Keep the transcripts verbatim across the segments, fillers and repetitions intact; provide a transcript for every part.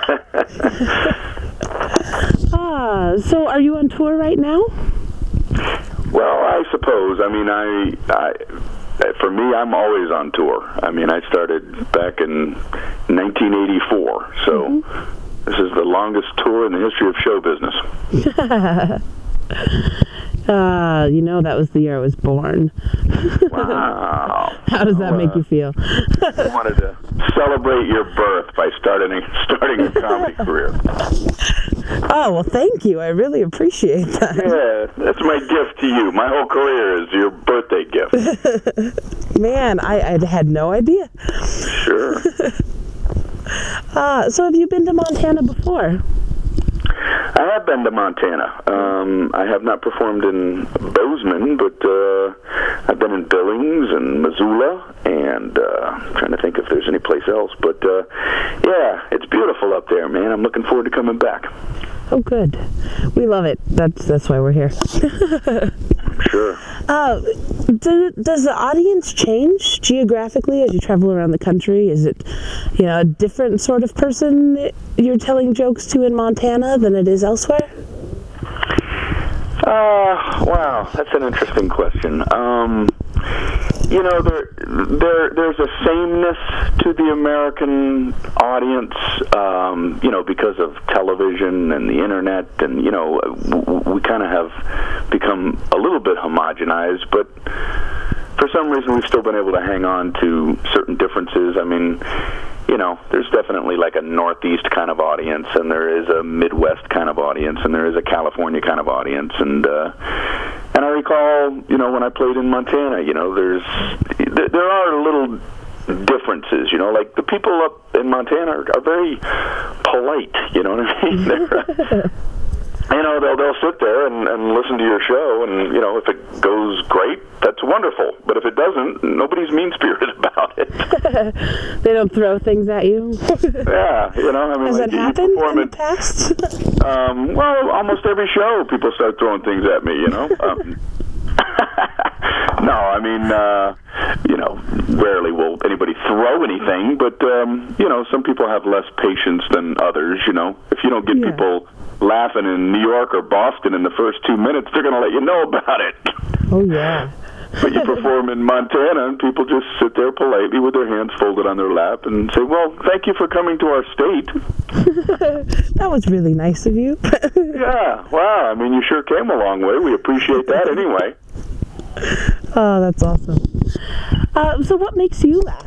Ah, so are you on tour right now? Well, I suppose. I mean, I, I, for me, I'm always on tour. I mean, I started back in nineteen eighty-four, so mm-hmm. This is the longest tour in the history of show business. Uh, you know, that was the year I was born. Wow. How does that well, make uh, you feel? I wanted to celebrate your birth by starting a, starting a comedy career. Oh, well, thank you. I really appreciate that. Yeah, that's my gift to you. My whole career is your birthday gift. Man, I, I had no idea. Sure. uh, so have you been to Montana before? I have been to Montana. Um, I have not performed in Bozeman, but uh, I've been in Billings and Missoula, and uh, I'm trying to think if there's any place else. But uh, yeah, it's beautiful up there, man. I'm looking forward to coming back. Oh, good. We love it. That's that's why we're here. Sure. Uh, do, does the audience change geographically as you travel around the country? Is it, you know, a different sort of person you're telling jokes to in Montana than it is elsewhere? Uh, wow, that's an interesting question. Um, you know, there, there, there's a sameness to the American audience, um, you know, because of television and the internet, and, you know, w- we kind of have become a little bit homogenized, but for some reason we've still been able to hang on to certain differences. I mean, you know, there's definitely like a Northeast kind of audience, and there is a Midwest kind of audience, and there is a California kind of audience, and uh, and I recall, you know, when I played in Montana, you know, there's there are little differences, you know, like the people up in Montana are, are very polite, you know what I mean? They're, you know, they'll they'll sit there and, and listen to your show, and, you know, if it goes great, that's wonderful. But if it doesn't, nobody's mean-spirited about it. They don't throw things at you? Yeah, you know, I mean, has like, that happened in the it, past? um, well, almost every show, people start throwing things at me, you know. Um, no, I mean, uh, you know, rarely will anybody throw anything, but, um, you know, some people have less patience than others, you know. If you don't get yeah. people laughing in New York or Boston in the first two minutes, they're going to let you know about it. Oh, yeah. But you perform in Montana, and people just sit there politely with their hands folded on their lap and say, well, thank you for coming to our state. That was really nice of you. Yeah, wow. I mean, you sure came a long way. We appreciate that anyway. Oh, that's awesome. Uh, so what makes you laugh?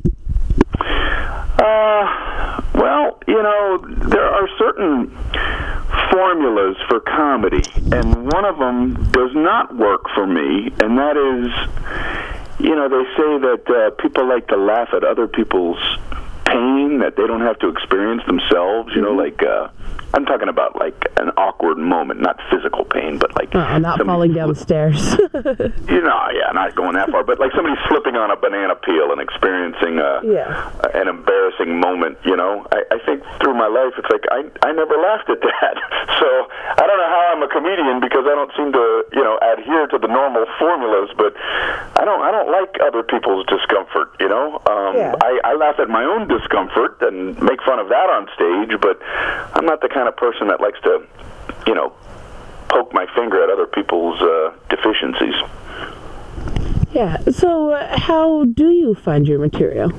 Uh, well, you know, there are certain formulas for comedy, and one of them does not work for me, and that is, you know, they say that uh, people like to laugh at other people's pain that they don't have to experience themselves, you know, like, uh, I'm talking about, like, an awkward moment, not physical pain, but, like... Uh, not falling down the stairs. You know, yeah, not going that far, but, like, somebody slipping on a banana peel and experiencing a, yeah. an embarrassing moment, you know? I, I think through my life, it's like, I, I never laughed at that. So, I don't know how I'm a comedian, because I don't seem to, you know, adhere to the normal formulas, but I don't I don't like other people's discomfort, you know? Um, yeah. I, I laugh at my own discomfort and make fun of that on stage, but I'm not the kind of person that likes to, you know, poke my finger at other people's uh, deficiencies. Yeah, so uh, how do you find your material?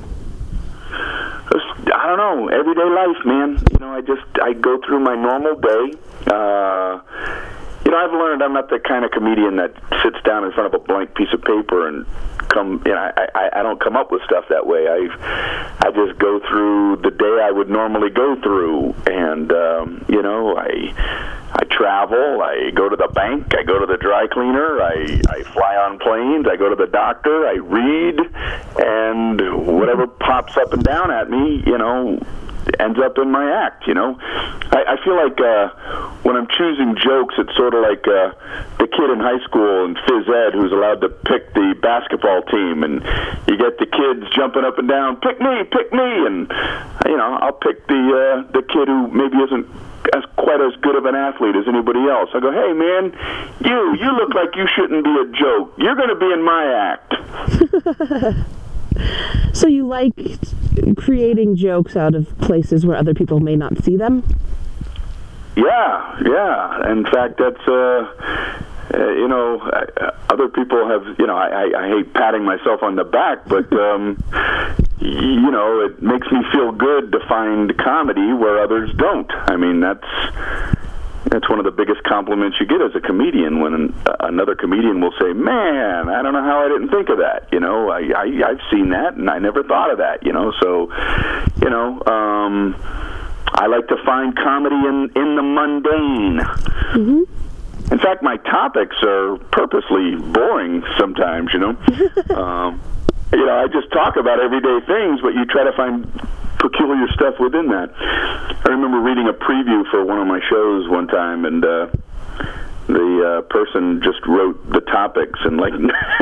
I don't know, everyday life, man. You know, I just, I go through my normal day. Uh, you know, I've learned I'm not the kind of comedian that sits down in front of a blank piece of paper and come, you know, I, I, I don't come up with stuff that way. I I just go through the day I would normally go through, and, um, you know, I I travel, I go to the bank, I go to the dry cleaner, I, I fly on planes, I go to the doctor, I read, and whatever pops up and down at me, you know, ends up in my act, you know. I, I feel like uh, when I'm choosing jokes, it's sort of like uh, the kid in high school in phys ed who's allowed to pick the basketball team, and you get the kids jumping up and down, pick me, pick me, and, you know, I'll pick the uh, the kid who maybe isn't as quite as good of an athlete as anybody else. I go, hey, man, you, you look like you shouldn't be a joke. You're going to be in my act. So you like creating jokes out of places where other people may not see them? Yeah, yeah. In fact, that's, uh, uh, you know, uh, other people have, you know, I, I, I hate patting myself on the back, but, um, you know, it makes me feel good to find comedy where others don't. I mean, that's that's one of the biggest compliments you get as a comedian, when an, uh, another comedian will say, man, I don't know how I didn't think of that. You know, I, I, I've seen that, and I never thought of that, you know. So, you know, um, I like to find comedy in, in the mundane. Mm-hmm. In fact, my topics are purposely boring sometimes, you know. um, you know, I just talk about everyday things, but you try to find peculiar stuff within that. I remember reading a preview for one of my shows one time, and uh, the uh, person just wrote the topics, and like,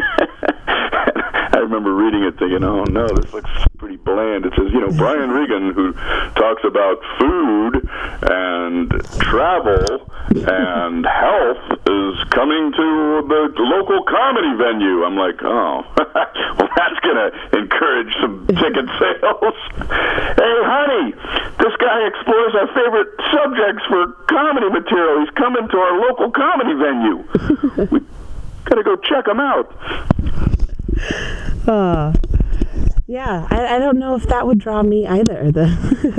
I remember reading it thinking, oh no, this looks pretty bland. It says, you know, Brian Regan, who talks about food and travel and health, is coming to the local comedy venue. I'm like, oh, well, that's going to encourage some ticket sales. Hey, honey, this guy explores our favorite subjects for comedy material. He's coming to our local comedy venue. We got to go check him out. Uh, yeah, I, I don't know if that would draw me either. The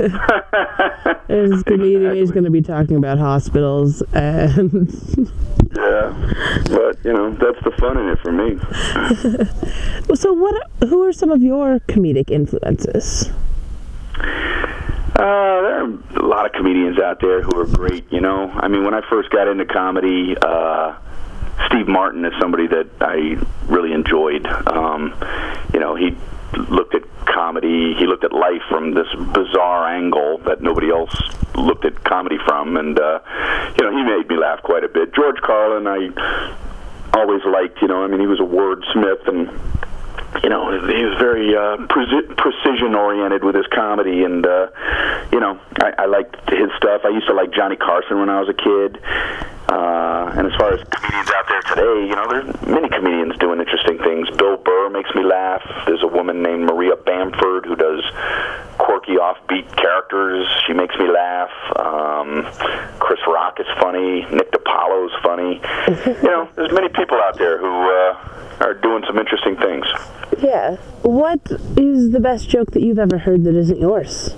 This comedian exactly. is going to be talking about hospitals, and yeah, but you know, that's the fun in it for me. So, what? Who are some of your comedic influences? Uh, there are a lot of comedians out there who are great. You know, I mean, when I first got into comedy, uh, Steve Martin is somebody that I really enjoyed. Um, you know, he looked at comedy, he looked at life from this bizarre angle that nobody else looked at comedy from, and, uh, you know, he made me laugh quite a bit. George Carlin, I always liked, you know, I mean, he was a wordsmith, and, you know, he was very uh, pre- precision-oriented with his comedy, and, uh, you know, I, I liked his stuff. I used to like Johnny Carson when I was a kid. Uh, and as far as comedians out there today, you know, there's many comedians doing interesting things. Bill Burr makes me laugh. There's a woman named Maria Bamford who does quirky, offbeat characters. She makes me laugh. Um, Chris Rock is funny. Nick DiPaolo's funny. You know, there's many people out there who uh, are doing some interesting things. Yeah. What is the best joke that you've ever heard that isn't yours?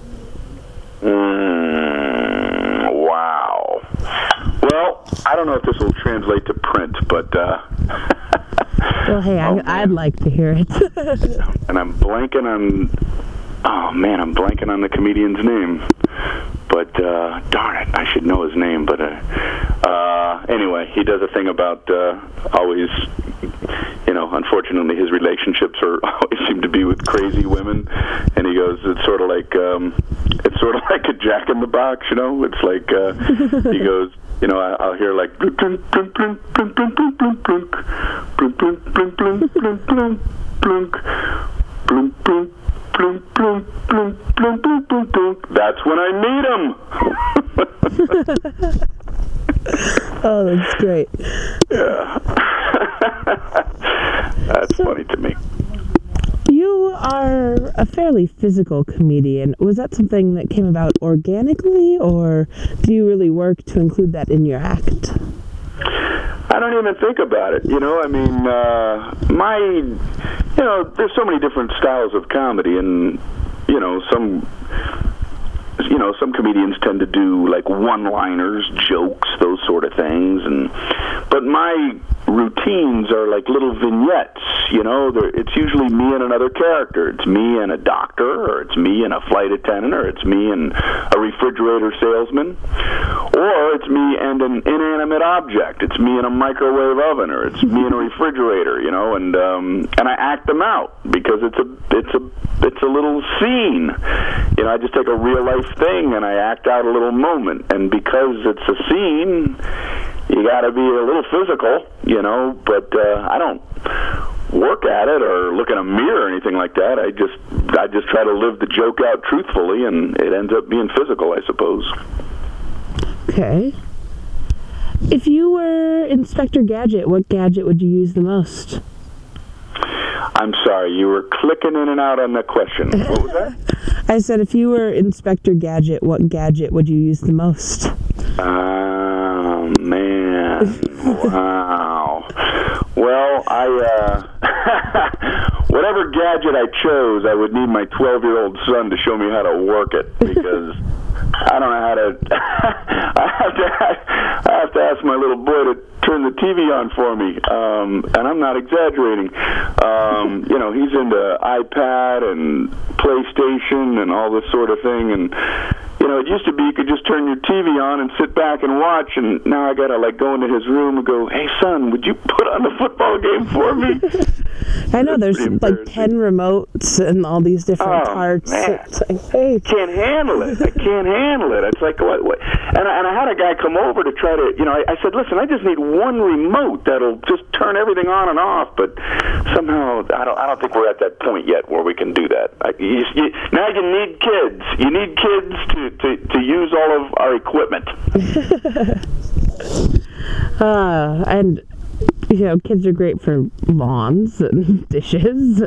Mm, wow. Well, I don't know if this will translate to print, but... Uh, well, hey, oh, I, I'd like to hear it. And I'm blanking on... Oh, man, I'm blanking on the comedian's name. But, uh, darn it, I should know his name. But, uh, uh, anyway, he does a thing about uh, always... You know, unfortunately, his relationships are always seem to be with crazy women, and he goes, it's sort of like, um, it's sort of like a Jack in the Box, you know. It's like uh, he goes, you know, I, I'll hear like, that's when I meet him. Oh, that's great. Yeah. That's so funny to me. You are a fairly physical comedian. Was that something that came about organically, or do you really work to include that in your act? I don't even think about it. You know, I mean, uh, my, you know, there's so many different styles of comedy, and, you know, some... You know, some comedians tend to do like one-liners, jokes, those sort of things, and but my routines are like little vignettes. You know, They're, it's usually me and another character. It's me and a doctor, or it's me and a flight attendant, or it's me and a refrigerator salesman, or it's me and an inanimate object. It's me and a microwave oven, or it's me and a refrigerator. You know, and um, and I act them out because it's a it's a it's a little scene. You know, I just take a real life thing and I act out a little moment, and because it's a scene, you got to be a little physical, you know. But uh, I don't work at it or look in a mirror or anything like that. I just I just try to live the joke out truthfully, and it ends up being physical, I suppose. Okay. If you were Inspector Gadget, what gadget would you use the most? I'm sorry, you were clicking in and out on that question. What was that? I said, if you were Inspector Gadget, what gadget would you use the most? Oh, man. Wow. Well, I, uh, whatever gadget I chose, I would need my twelve-year-old son to show me how to work it, because I don't know how to, I have to, I have to ask my little boy to turn the T V on for me, um, and I'm not exaggerating. Um, you know, he's into iPad and PlayStation and all this sort of thing, and you know, it used to be you could just turn your T V on and sit back and watch, and now I gotta like go into his room and go, "Hey, son, would you put on the football game for me?" I know there's like ten remotes and all these different oh, parts. Man. It's like, hey, can't handle it. I can't handle it. It's like what? what? And, I, and I had a guy come over to try to, you know, I, I said, listen, I just need one remote that'll just turn everything on and off. But somehow, I don't, I don't think we're at that point yet where we can do that. I, you, you, now you need kids. You need kids to, to, to use all of our equipment. uh, and. You know, kids are great for lawns and dishes.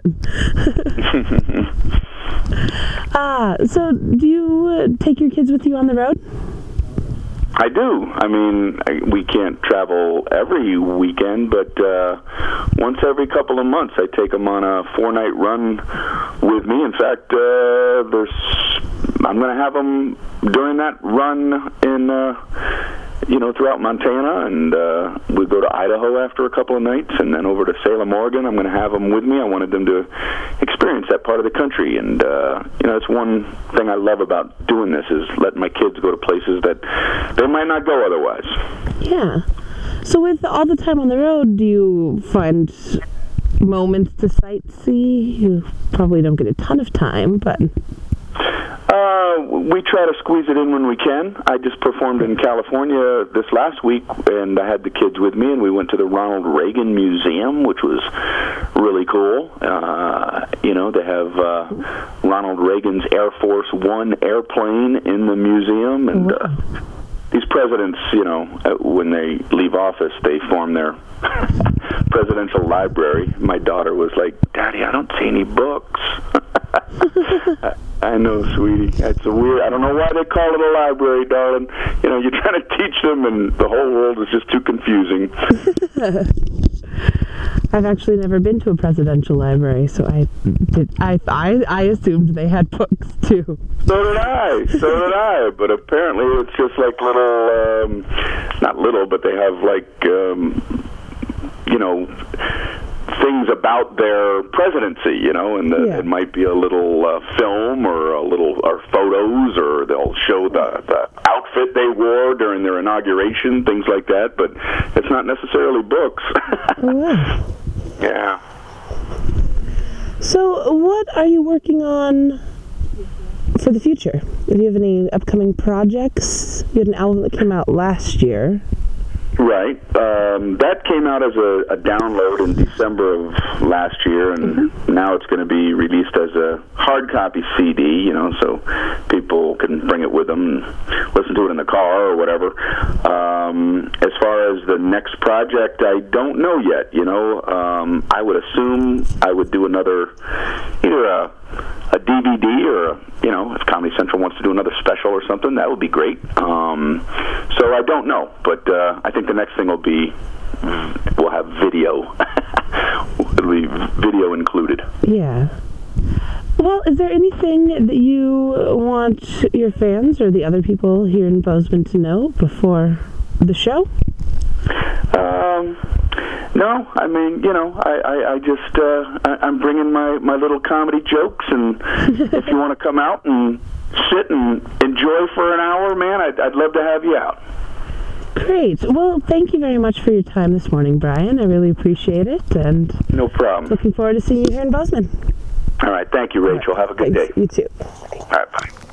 Ah, uh, so do you uh, take your kids with you on the road? I do. I mean, I, we can't travel every weekend, but uh, once every couple of months, I take them on a four-night run with me. In fact, uh, there's I'm going to have them during that run in. Uh, you know, throughout Montana, and uh, we go to Idaho after a couple of nights, and then over to Salem, Oregon. I'm going to have them with me. I wanted them to experience that part of the country, and uh, you know, that's one thing I love about doing this is letting my kids go to places that they might not go otherwise. Yeah. So with all the time on the road, do you find moments to sightsee? You probably don't get a ton of time, but... Uh, we try to squeeze it in when we can. I just performed in California this last week, and I had the kids with me, and we went to the Ronald Reagan Museum, which was really cool. Uh, you know, they have uh, Ronald Reagan's Air Force One airplane in the museum, and uh, these presidents, you know, when they leave office, they form their presidential library. My daughter was like, "Daddy, I don't see any books." I know, sweetie. It's a weird. I don't know why they call it a library, darling. You know, you're trying to teach them, and the whole world is just too confusing. I've actually never been to a presidential library, so I did. I I, I assumed they had books too. So did I. So did I. But apparently, it's just like little, um, not little, but they have like, um, you know, things about their presidency, you know, and the, yeah. it might be a little uh, film or a little or photos, or they'll show the, the outfit they wore during their inauguration, things like that. But it's not necessarily books. Oh, wow. Yeah. So, what are you working on for the future? Do you have any upcoming projects? You had an album that came out last year. Right. Um, that came out as a, a download in December of last year, and mm-hmm. now it's going to be released as a hard copy C D, you know, so people can bring it with them and listen to it in the car or whatever. Um, as far as the next project, I don't know yet, you know. Um, I would assume I would do another, either a a D V D or, a, you know, if Comedy Central wants to do another special or something, that would be great. Um, so I don't know, but uh, I think the next thing will be, we'll have video. It'll be video included. Yeah. Well, is there anything that you want your fans or the other people here in Bozeman to know before the show? Um... No, I mean, you know, I, I, I just, uh, I, I'm bringing my, my little comedy jokes, and if you want to come out and sit and enjoy for an hour, man, I'd, I'd love to have you out. Great. Well, thank you very much for your time this morning, Brian. I really appreciate it, and no problem. Looking forward to seeing you here in Bozeman. All right. Thank you, Rachel. Have a good Thanks. day. You too. All right. Bye.